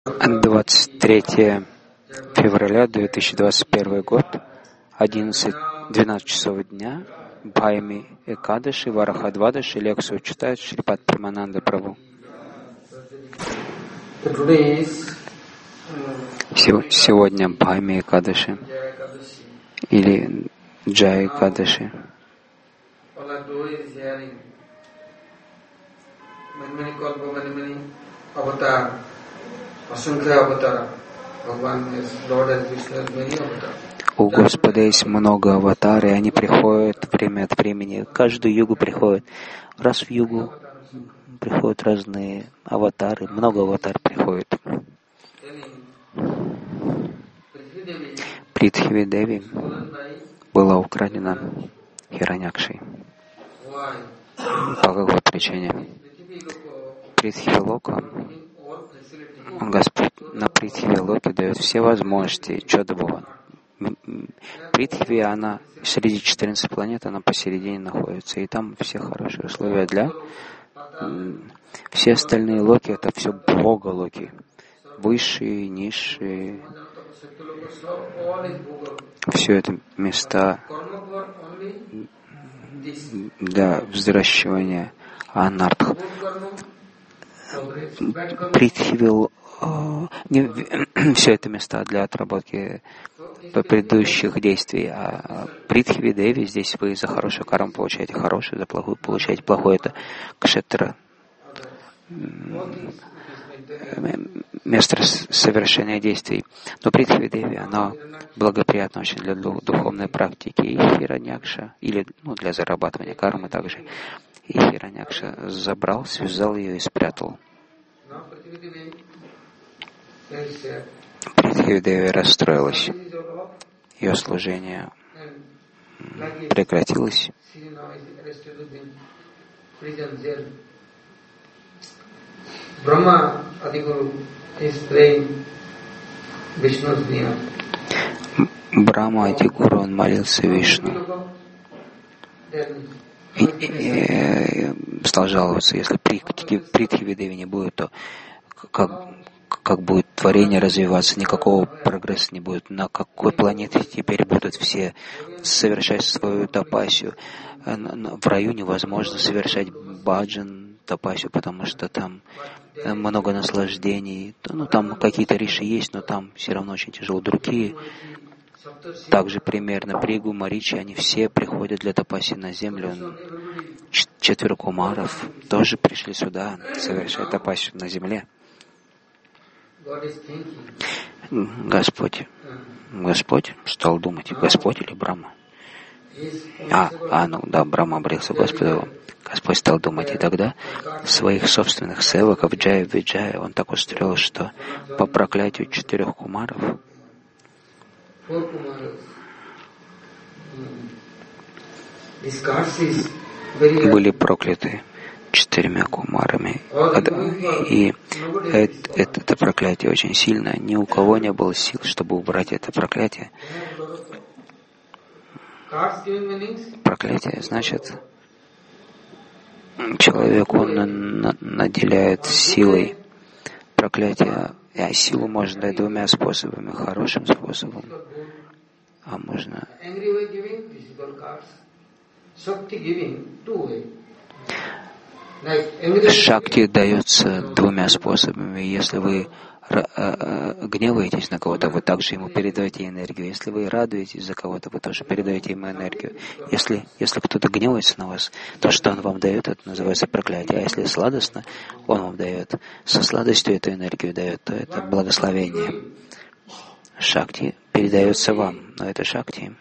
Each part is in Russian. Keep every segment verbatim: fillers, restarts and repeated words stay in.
двадцать третьего февраля две тысячи двадцать первый год, одиннадцать двенадцать часов дня, Бхайми Экадаши, Варахадвадаши, лекцию читает Шрипад Прамананда Прабху. Сегодня Бхайми Экадаши или Джай Экадаши. У Господа есть много аватар, и они приходят время от времени. Каждую югу приходят. Раз в югу приходят разные аватары, много аватар приходит. Притхиви Деви была украдена Хираньякшей. По какой причине? Притхиви Лока, Господь на Притхиви Локе дает все возможности Чодабхаван. Притхиви, она среди четырнадцати планет, она посередине находится, и там все хорошие условия для... Все остальные локи — это все бога-локи. Высшие, низшие. Все это места для взращивания анартх. Притхиви, все это места для отработки предыдущих действий. А Притхиви Деви, здесь вы за хорошую карму получаете хорошую, за плохую получаете плохое. Это кшетра, место совершения действий. Но Притхиви Деви, она благоприятна очень для духовной практики. И Хираньякша, или ну, для зарабатывания кармы также. И Хираньякша забрал, связал ее и спрятал. Притхиви Деви расстроилась. Ее служение прекратилось. Брахма Адигуру, он молился Вишну. И, и, и стал жаловаться, если Притхиви Деви не будет, то как, как будет творение развиваться, никакого прогресса не будет. На какой планете теперь будут все совершать свою тапасию? В раю невозможно совершать баджан, тапасию, потому что там много наслаждений. Ну, там какие-то риши есть, но там все равно очень тяжело. Другие, также примерно Пригу, Маричи, они все приходят для тапаси на землю. Четверо кумаров тоже пришли сюда совершать тапасию на земле. Господь, Господь стал думать, Господь или Брахма? А, а, ну да, Брахма обратился к Господу. Господь стал думать, и тогда своих собственных севаков Джая Виджая он так устроил, что по проклятию четырех кумаров были прокляты четырьмя кумарами. И это, это, это проклятие очень сильное. Ни у кого не было сил, чтобы убрать это проклятие. Проклятие значит, человек он наделяет силой. Проклятие, а силу можно дать двумя способами. Хорошим способом, а можно... Шакти дается двумя способами. Если вы гневаетесь на кого-то, вы также ему передаете энергию. Если вы радуетесь за кого-то, вы тоже передаете ему энергию. Если, если кто-то гневается на вас, то, что он вам дает, это называется проклятие. А если сладостно, он вам дает, со сладостью эту энергию дает, то это благословение. Шакти передается вам, но это шакти.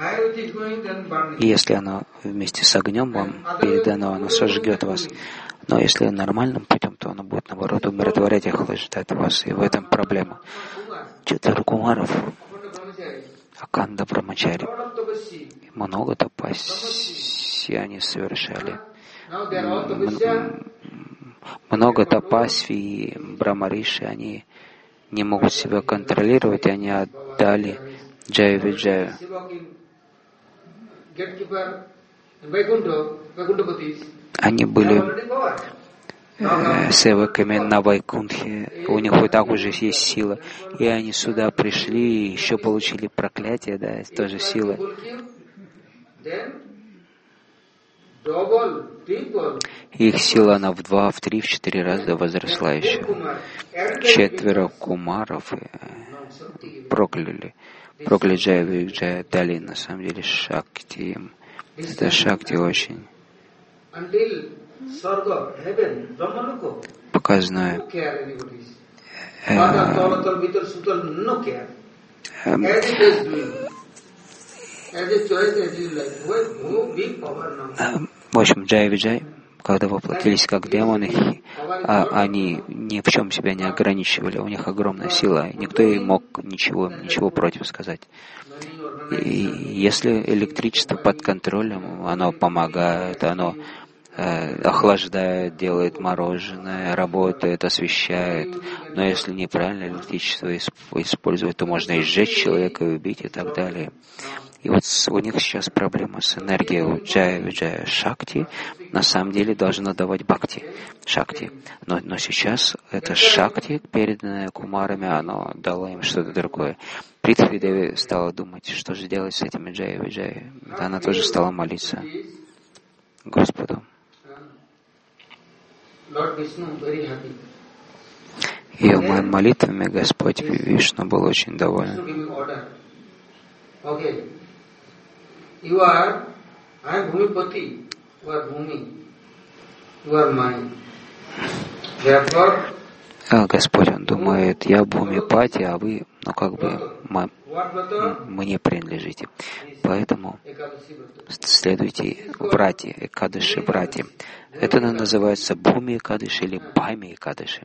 И если оно вместе с огнем вам передано, оно сожгет вас. Но если нормальным путем, то оно будет, наоборот, умиротворять и охлаждать вас. И в этом проблема. Четверо кумаров, Аканда Брамачари, много тапаси они совершали. Много тапаси и Брамариши, они не могут себя контролировать, и они отдали Джаю Виджаю. Они были э, севаками на Вайкунтхе, у них и так уже есть сила, и они сюда пришли, и еще получили проклятие, да, это тоже сила. Их сила, она в два, в три, в четыре раза возросла еще. Четверо кумаров прокляли. Прокляли Джая и Джая, дали на самом деле шакти им. Это шакти очень показное. Э, В общем, Джай и Виджай, когда воплотились как демоны, а они ни в чем себя не ограничивали, у них огромная сила, и никто не мог ничего, ничего против сказать. И если электричество под контролем, оно помогает, оно э, охлаждает, делает мороженое, работает, освещает. Но если неправильно электричество использовать, то можно и сжечь человека, и убить, и так далее. И вот у них сейчас проблема с энергией. У Джая Виджая Шакти на самом деле должна давать Бхакти, Шакти. Но, но сейчас это Шакти, переданное Кумарами, оно дало им что-то другое. Притхви Деви стала думать, что же делать с этими Джая Виджая. Она тоже стала молиться Господу. Ее молитвами Господь Вишну был очень доволен. You are, I am Bhumipati, you are Bhumi, you are mine. Therefore, Господь, Он думает, я Бхумипати, а вы, ну как бы, мы, мне принадлежите. Поэтому следуйте врати, Экадыши врати. Это называется Бхуми Экадыши или Бхами Экадыши.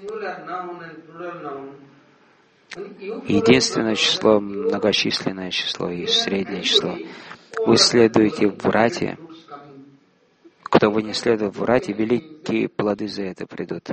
Единственное число, многочисленное число и среднее число. Вы следуете в рате. Кто вы не следует в рате, великие плоды за это придут.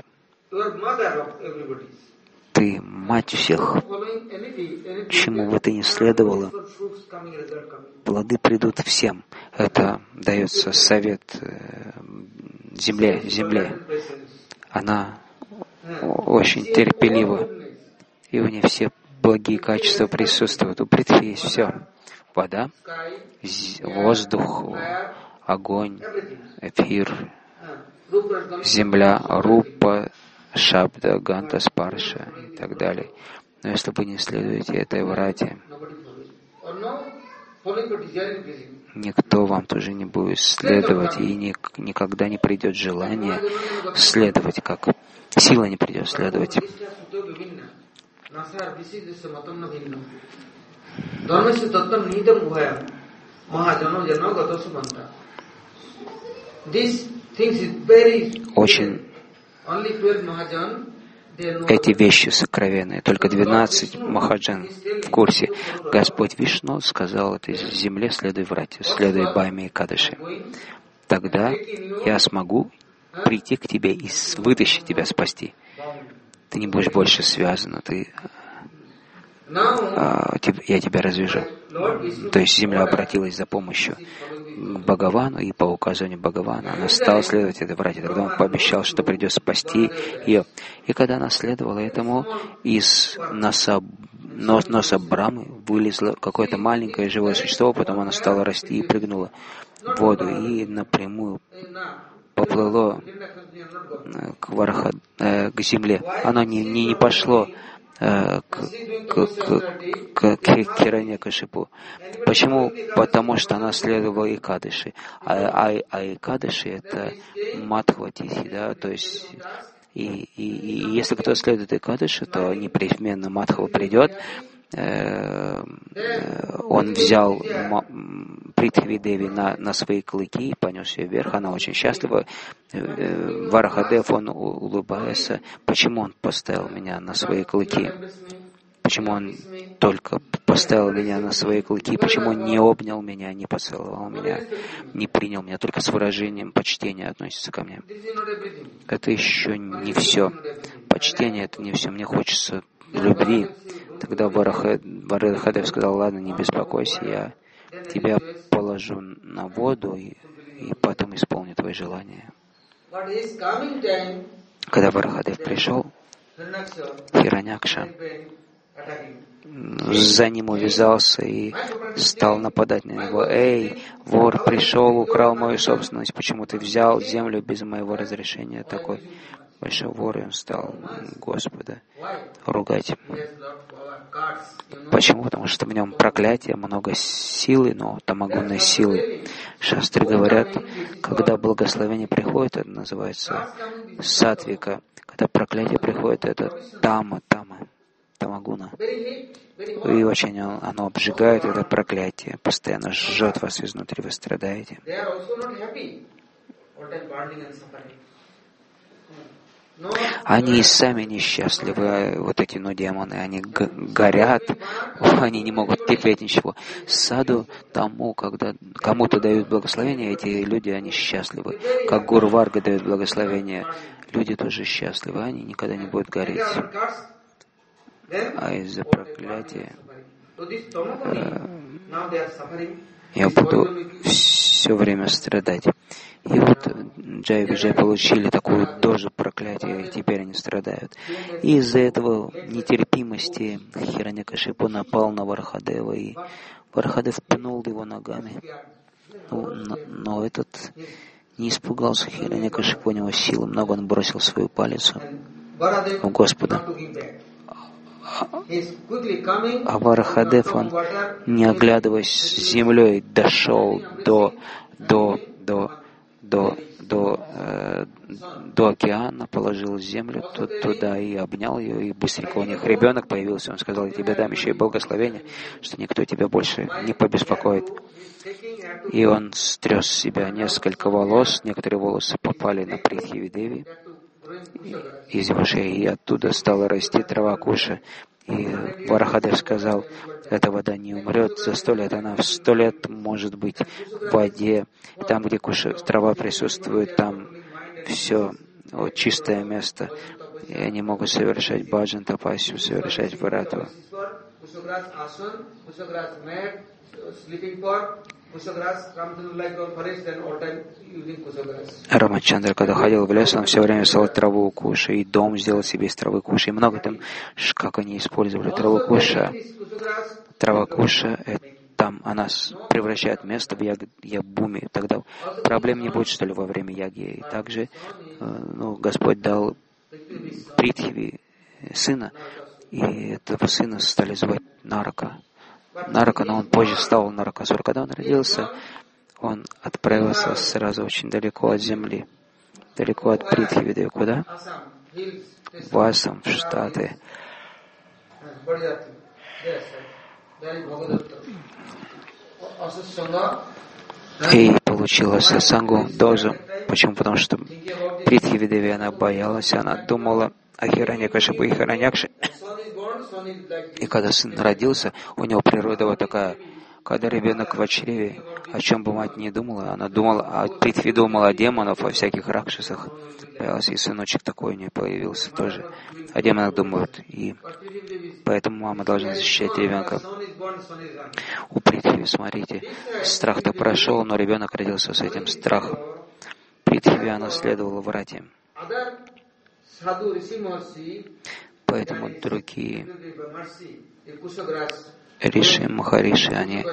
Ты мать всех. Чему бы ты ни следовала, плоды придут всем. Это дается совет земле, земле. Она очень терпелива, и у нее все благие качества присутствуют. У Притхви есть все. Вода, воздух, огонь, эфир, земля, рупа, шабда, ганта, спарша и так далее. Но если вы не следуете этой врате, никто вам тоже не будет следовать, и никогда не придет желание следовать, как сила не придет следовать. Очень эти вещи сокровенные. Только двенадцать махаджан в курсе. Господь Вишну сказал этой земле: следуй врате, следуй Бхами Экадыши. Тогда я смогу прийти к тебе и вытащить тебя, спасти. Ты не будешь больше связана, ты, а, я тебя развяжу. То есть земля обратилась за помощью к Бхагавану, и по указанию Бхагавана она стала следовать этой врате. Тогда он пообещал, что придет спасти ее. И когда она следовала этому, из носа, нос, носа Брамы вылезло какое-то маленькое живое существо, потом оно стало расти и прыгнуло в воду и напрямую поплыло к, варха, э, к земле. Оно не, не, не пошло э, к, к, к, к Хираньякашипу. Почему? Потому что она следовала Экадыши. А, а, а Экадыши — это Мадхва-тихи, да, то есть и, и, и если кто следует Экадыши, то непременно Мадхва придет. Он взял Притхви Деви на, на свои клыки и понес ее вверх. Она очень счастлива. Варахадев, он улыбается. Почему он поставил меня на свои клыки? Почему он только поставил меня на свои клыки? Почему он не обнял меня, не поцеловал меня, не принял меня? Только с выражением почтения относится ко мне. Это еще не все. Почтение — это не все. Мне хочется любви. Тогда Варахадев сказал: ладно, не беспокойся, я тебя положу на воду и, и потом исполню твои желания. Когда Варахадев пришел, Хираньякша за ним увязался и стал нападать на него. «Эй, вор, пришел, украл мою собственность, почему ты взял землю без моего разрешения?» Такой большой вор, и он стал Господа ругать. Почему? Потому что в нем проклятие, много силы, но тамагунной силы. Шастры говорят, когда благословение приходит, это называется сатвика. Когда проклятие приходит, это тама, тама, тамагуна. И очень оно обжигает, это проклятие, постоянно жжет вас изнутри, вы страдаете. Они и сами несчастливы, вот эти ну, демоны, они г- горят, они не могут терпеть ничего. Саду тому, когда кому-то дают благословение, эти люди, они счастливы. Как Гуру Варга дает благословение, люди тоже счастливы, они никогда не будут гореть. А из-за проклятия э, я буду все время страдать. И вот Джай Виджай получили такую дозу проклятия, и теперь они страдают. И из-за этого нетерпимости Хираньякашипу напал на Варахадева, и Варахадев пнул его ногами. Но, но, но этот не испугался Хираньякашипу, у него силы много, он бросил свою палицу у Господа. А Варахадев, он, не оглядываясь с землей, дошел до, до, до, до, до, э, до океана, положил землю туда и обнял ее, и быстренько у них ребенок появился. Он сказал: «Я тебе дам еще и благословение, что никто тебя больше не побеспокоит». И он стряс с себя несколько волос, некоторые волосы попали на Притхиви-деви из его шеи, и оттуда стала расти трава Куша. И Варахадев сказал: эта вода не умрет за сто лет, она в сто лет может быть в воде. И там, где куша, трава присутствует, там все вот, чистое место. И они могут совершать баджан, тапасию, совершать варату. Рамачандра, когда ходил в лес, он все время сел траву куша, и дом сделал себе из травы куша. И много там, как они использовали траву куша. Трава куша, это, там она превращает место в яг, ябуми. Тогда проблем не будет, что ли, во время яги. И также ну, Господь дал Притхиви сына, и этого сына стали звать Нарака. Нарака, но он позже стал Наракасур. Когда он родился, он отправился сразу очень далеко от земли, далеко от Притхиви. Куда? В Асам, в Штаты. И получила сасангу дозу. Почему? Потому что Притхиви-деви, она боялась, она думала о Хираньякашипу и Хираньякше. И когда сын родился, у него природа вот такая. Когда ребенок в чреве, о чем бы мать не думала, она думала, а Притхви думала о демонах, о всяких ракшасах. Боялась, и сыночек такой у нее появился тоже. О демонах думают. И поэтому мама должна защищать ребенка. У Притхви, смотрите, страх-то прошел, но ребенок родился с этим страхом. Притхви, она следовала врате. Поэтому другие риши, махариши, они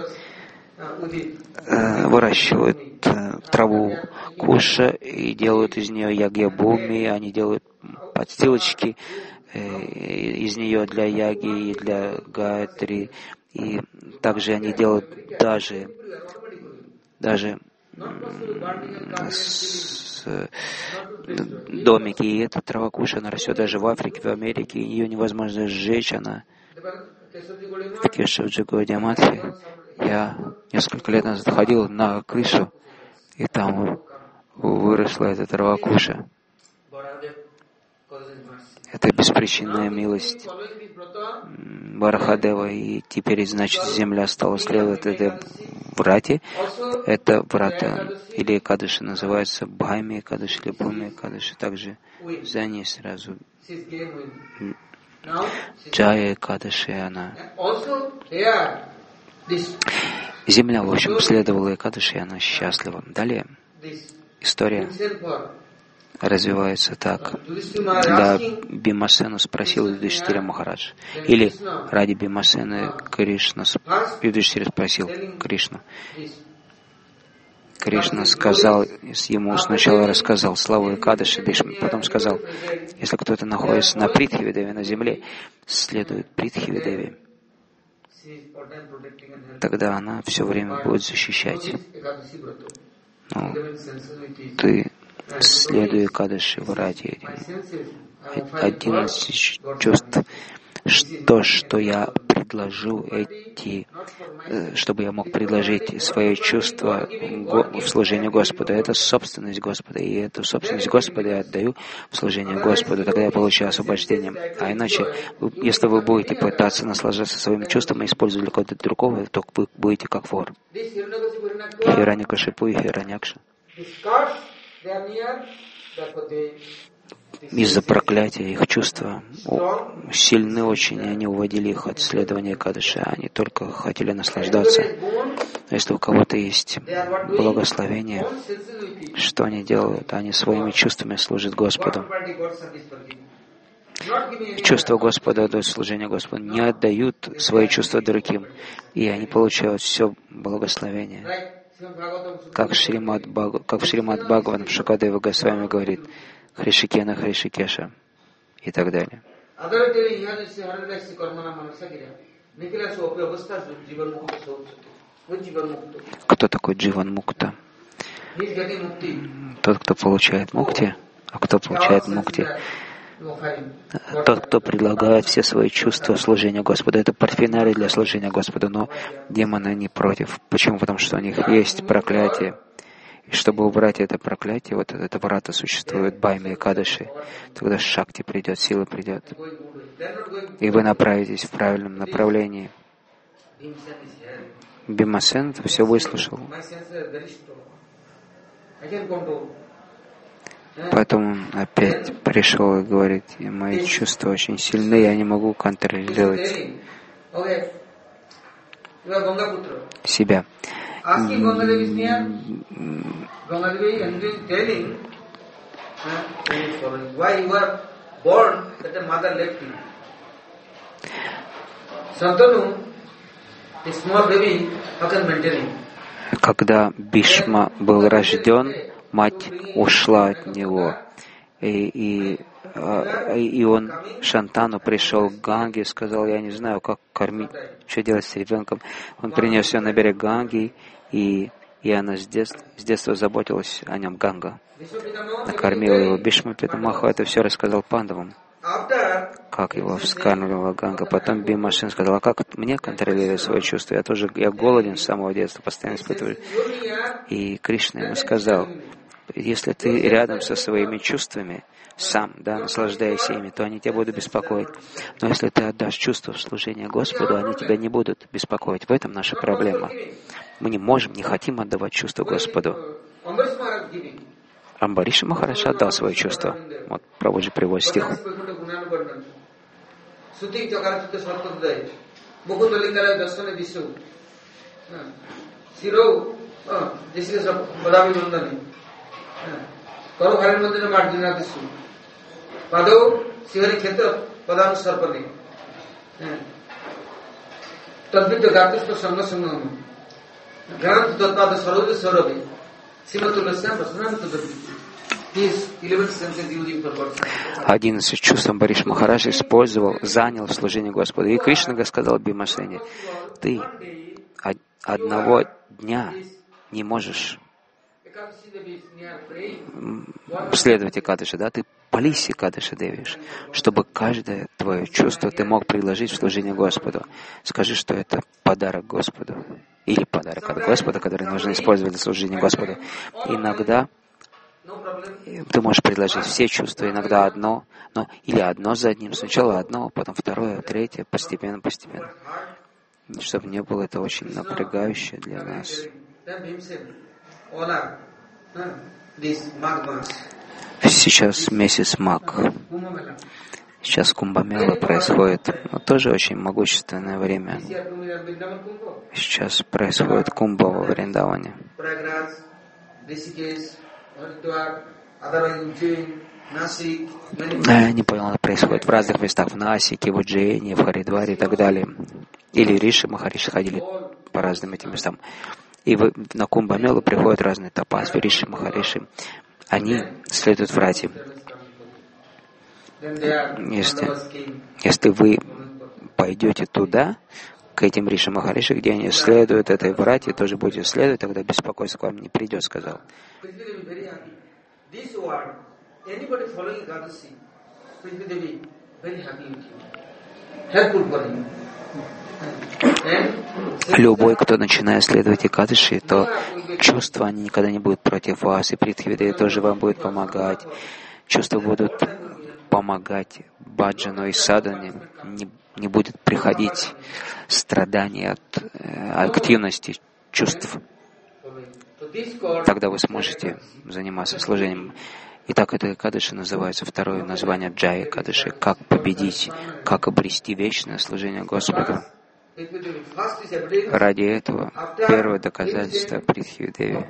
э, выращивают э, траву куша и делают из нее ягья-буми, они делают подстилочки э, из нее для яги и для гайатри, и также они делают даже, даже с, домики, и эта трава куша, она растет даже в Африке, в Америке, ее невозможно сжечь, она в Кешавджи Гаудиаматхе. Я несколько лет назад ходил на крышу, и там выросла эта трава куша. Это беспричинная милость Варахадева, и теперь, значит, земля стала следовать этой врате. Это врата или Кадыши называется Бхайми Кадыши или Бхуми Кадыши. Также за ней сразу Джая Кадыши, она. Земля, в общем, следовала Кадыши, и она счастлива. Далее история развивается так. Да, Бимасену спросил Юдхиштира Махарадж. Или ради Бимасены Кришна, Юдхиштира спросил Кришну. Кришна сказал ему, сначала рассказал славу Экадаши Бишмы, потом сказал, если кто-то находится на Притхивидеве, на земле, следует Притхивидеве, тогда она все время будет защищать. Ну, ты следуй Экадаши Врати. Один из чувств, то, что я предложу эти, чтобы я мог предложить свои чувства в служении Господу, это собственность Господа, и эту собственность Господа я отдаю в служение Господу, тогда я получаю освобождение. А иначе, если вы будете пытаться наслаждаться своими чувствами и использовать кого-то другого, то вы будете как вор. Хираньякашипу и Хираньякша. Из-за проклятия их чувства сильны очень, и они уводили их от следования Экадаши. Они только хотели наслаждаться. Но если у кого-то есть благословение, что они делают? Они своими чувствами служат Господу. Чувства Господа отдают служение Господу, не отдают свои чувства другим, и они получают все благословение. Как, Шримад Баг... как в Шримад Бхагаватам Шукадева Госвами говорит, Хришикена Хришикеша и так далее. Кто такой Дживан Мукта? Тот, кто получает мукти, а кто получает мукти? Тот, кто предлагает все свои чувства в служении Господу. Это парфенарий для служения Господу, но демоны не против. Почему? Потому что у них есть проклятие. И чтобы убрать это проклятие, вот это врата существует, Байми и Кадаши, тогда шакти придет, сила придет. И вы направитесь в правильном направлении. Бимасен это все выслушал. Поэтому он опять пришел и говорит, мои чувства очень сильны, я не могу контролировать себя. Когда Бишма был рожден, мать ушла от него, и, и, и он, Шантану, пришел к Ганге, сказал, я не знаю, как кормить, что делать с ребенком. Он принес ее на берег Ганги, и, и она с детства, с детства заботилась о нем, Ганга. Накормила его. Бишма Питамаху это все рассказал Пандавам, как его вскармливала Ганга. Потом Бимашин сказал, а как мне контролировать свои чувства? Я тоже я голоден с самого детства, постоянно испытываю. И Кришна ему сказал, если ты рядом со своими чувствами, сам, да, наслаждаясь ими, то они тебя будут беспокоить. Но если ты отдашь чувства в служение Господу, они тебя не будут беспокоить. В этом наша проблема. Мы не можем, не хотим отдавать чувства Господу. Амбариша Махарадж отдал свои чувства. Вот Прабхуджи приводит стих. Одиннадцать чувств Амбариш Махарадж использовал, занял в служении Господу. И Кришна сказал Бимашене, ты одного дня не можешь следовать Экадаши, да? Ты полись Экадаши Девиш, чтобы каждое твое чувство ты мог предложить в служение Господу. Скажи, что это подарок Господу. Или подарок от Господа, который нужно использовать для служения Господу. Иногда ты можешь предложить все чувства, иногда одно, но или одно за одним. Сначала одно, потом второе, третье, постепенно, постепенно. Чтобы не было это очень напрягающе для нас. Сейчас месяц Маг. Сейчас Кумбамела происходит. Но тоже очень могущественное время. Сейчас происходит Кумба во Вриндаване. Не понял, это происходит в разных местах, в Насике, в Уджейне, в Харидваре и так далее. Или Риши, Махариши ходили по разным этим местам. И в, на Кумбамелу приходят разные тапасви, Риши, Махариши. Они следуют врате. Если, если вы пойдете туда, к этим Риши Махариши, где они следуют этой врате, тоже будете следовать, тогда беспокойство к вам не придет, сказал. Любой, кто начинает следовать Экадаши, то чувства, они никогда не будут против вас, и Притхвидеви тоже вам будет помогать. Чувства будут помогать баджану и садхане, не, не будет приходить страдания от э, активности чувств. Тогда вы сможете заниматься служением. Итак, это Экадаши называется, второе название Джая Экадаши, как победить, как обрести вечное служение Господу. Ради этого первое доказательство Притхвидеви.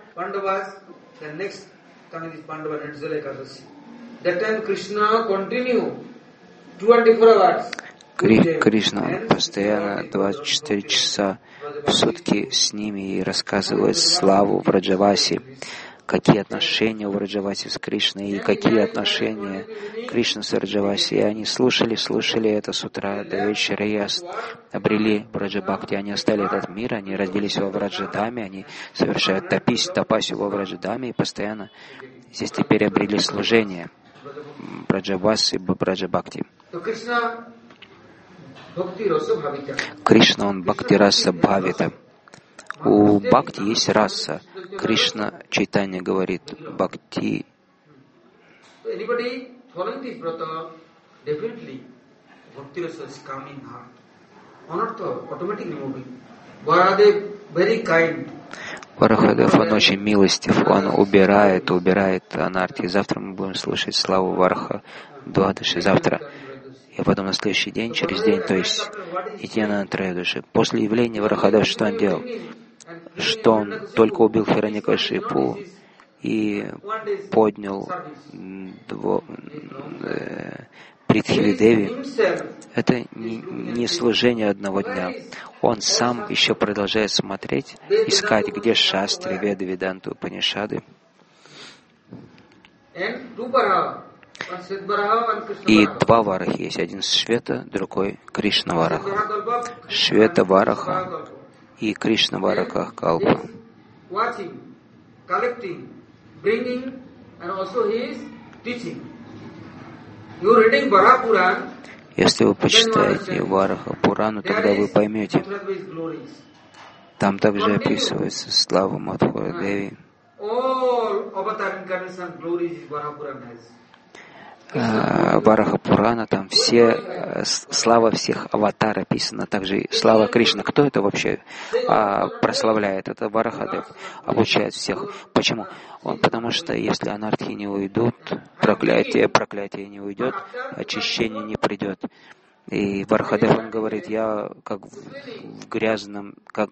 Кри, Кришна постоянно двадцать четыре часа в сутки с ними и рассказывает славу Враджаваси, какие отношения у Враджаваси с Кришной и какие отношения Кришны с Враджаваси. И они слушали, слушали это с утра до вечера и обрели Враджабхакти. Они оставили этот мир, они родились во Враджадаме, они совершают тапис, тапасию во Враджадаме и постоянно здесь теперь обрели служение Враджаваси и Враджабхакти. Кришна, он Бхакти-раса Бхавита. У Бхакти есть раса. Кришна Чайтанья говорит, Бхакти. Варахадев, он очень милостив, он убирает, убирает анарти. Завтра мы будем слушать славу Вараха Двадаши. Завтра. И потом на следующий день, через день, то есть Нитьянанда Троядаши. После явления Варахадева, что он делал? Что он только убил Хираньякашипу и поднял дво, э, Притхвидеви. Это не, не служение одного дня. Он сам еще продолжает смотреть, искать, где шастры, веды, веданты, упанишады. И два варахи есть. Один Швета, другой Кришна Вараха. Швета Вараха и Кришна Вараха Калпа. Если вы почитаете Вараха Пурану, тогда вы поймете. Там также описывается слава Мадхура Деви. Вараха Пурана, там все, слава всех аватар описана, также и слава Кришны. Кто это вообще а, прославляет? Это Варахадев, обучает всех. Почему? Он, потому что если анархи не уйдут, проклятие, проклятие не уйдет, очищение не придет. И Варахадев, он говорит, я как в грязном, как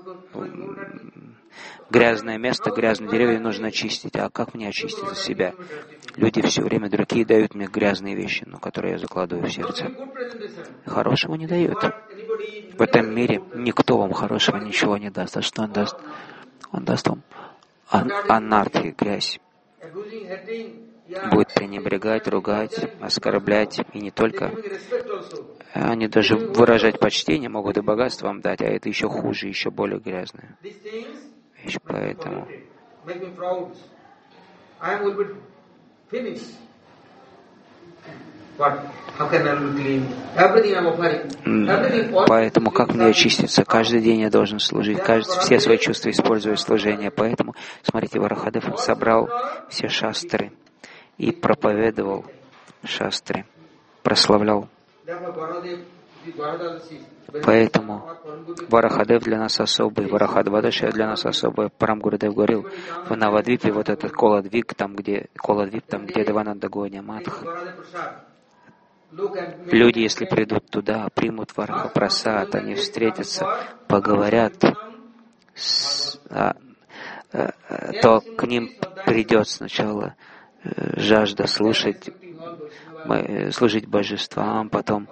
грязное место, грязные деревья нужно очистить. А как мне очистить от себя? Люди все время, другие дают мне грязные вещи, но которые я закладываю в сердце. Хорошего не дают. В этом мире никто вам хорошего ничего не даст. А что он даст? Он даст вам ан- анархию, грязь. Будет пренебрегать, ругать, оскорблять, и не только. Они даже выражать почтение могут и богатство вам дать, а это еще хуже, еще более грязное. Вещь, поэтому Поэтому как мне очиститься? Каждый день я должен служить, каждый, все свои чувства используя в служении. Поэтому, смотрите, Варахадев собрал все шастры и проповедовал шастры, прославлял. Поэтому Варахадев для нас особый, Варахадвадаша для нас особый. Парам Гурудев говорил, в Навадвипе вот этот Коладвип, там где Коладвип, там где Девананда Гойня Мадха. Люди, если придут туда, примут Вараха Прасад, они встретятся, поговорят, с, а, а, то к ним придет сначала жажда слушать, служить божествам, потом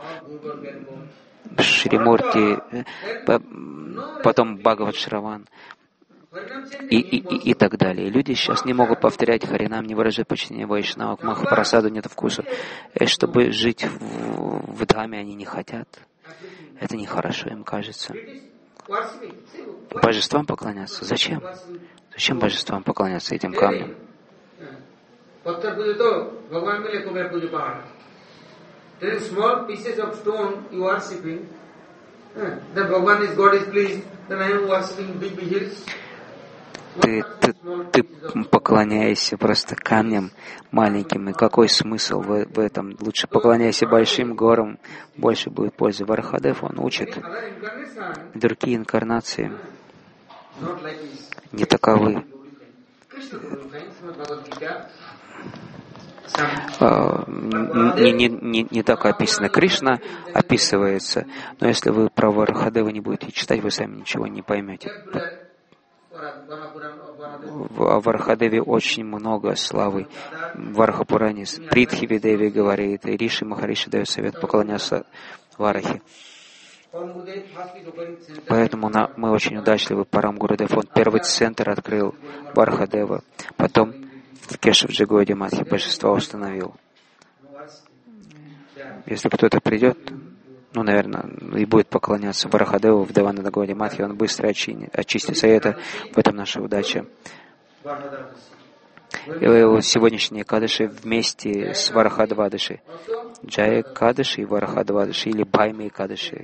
Шримурти, потом Бхагават Шраван и, и, и, и так далее. Люди сейчас не могут повторять Харинам, не выражать почтение Вайшнава, к Махапрасаду нет вкуса. И чтобы жить в, в Дхаме они не хотят. Это нехорошо, им кажется. Божествам поклоняться? Зачем? Зачем божествам поклоняться этим камням? Ты, ты, ты поклоняешься просто камням маленьким, и какой смысл в, в этом? Лучше поклоняйся большим горам, больше будет пользы. Варахадев, он учит. Другие инкарнации не таковы. Не, не, не, не так описано. Кришна описывается, но если вы про Варахадева не будете читать, вы сами ничего не поймете. В Варахадеве очень много славы. В Варахапуране Притхивидеви говорит, и Риши Махариши дает совет поклоняться Варахе. Поэтому на, мы очень удачливы. Парам Гурудев, он первый центр открыл Варахадева, потом в Кешавджи Гаудия-матхе божества установил. Если кто-то придет, ну, наверное, и будет поклоняться Варахадеву в Девананда Гаудия-матхе, он быстро очи, очистится. И это, в этом наша удача. И его сегодняшние кадыши вместе с Варахадвадыши. Джая Кадыши и Варахадвадыши, или Байми Кадыши,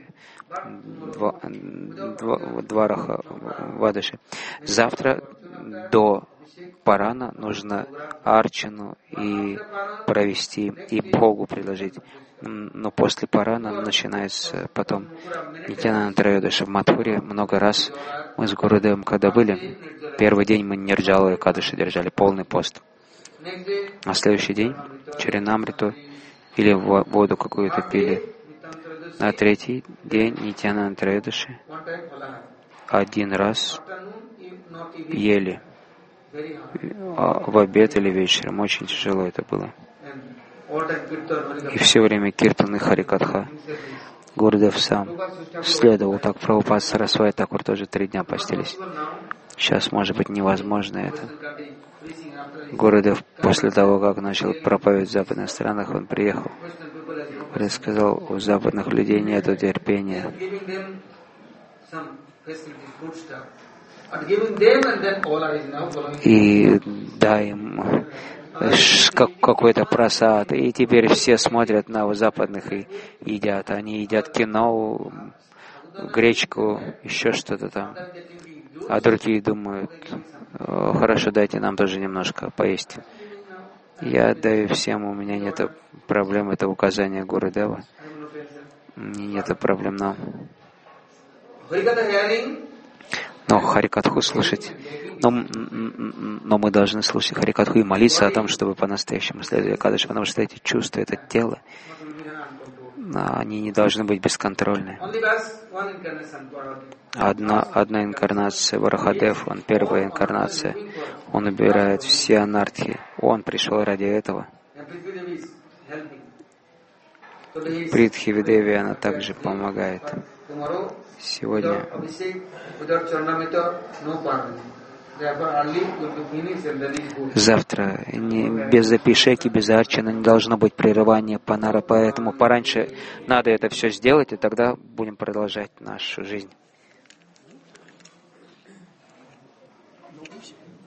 Двараха Вадыши. Завтра до Парана нужно арчану и провести, и Богу предложить. Но после Парана начинается потом Нитьянанда Троёдаши в Мадхуре. Много раз мы с Гурудевом, когда были, первый день мы Нирджала и Кадыши держали, полный пост. А следующий день Чаринамриту или воду какую-то пили. На третий день Нитьянанда Троёдаши один раз ели. В обед или вечером. Очень тяжело это было. И все время киртан и харикатха. Гурудев сам следовал так. Прабхупад Сарасвати Такур тоже три дня постились. Сейчас, может быть, невозможно это. Гурудев после того, как начал проповедь в западных странах, он приехал. Он сказал, у западных людей нет терпения. И дай им какой-то просад. И теперь все смотрят на западных и едят. Они едят кино, гречку, еще что-то там. А другие думают, хорошо, дайте нам тоже немножко поесть. Я даю всем, у меня нет проблем, это указание Гурудева. Нет проблем, но... Но Харикатху слушать, но, но мы должны слушать Харикатху и молиться о том, чтобы по-настоящему следовать Кадыш, потому что эти чувства, это тело, они не должны быть бесконтрольны. Одна, одна инкарнация Варахадев, он первая инкарнация, он убирает все анархии, он пришел ради этого. Притхивидеви, она также помогает. Сегодня завтра не, без Апишеки, без Арчана не должно быть прерывания Панара, поэтому пораньше надо это все сделать, и тогда будем продолжать нашу жизнь.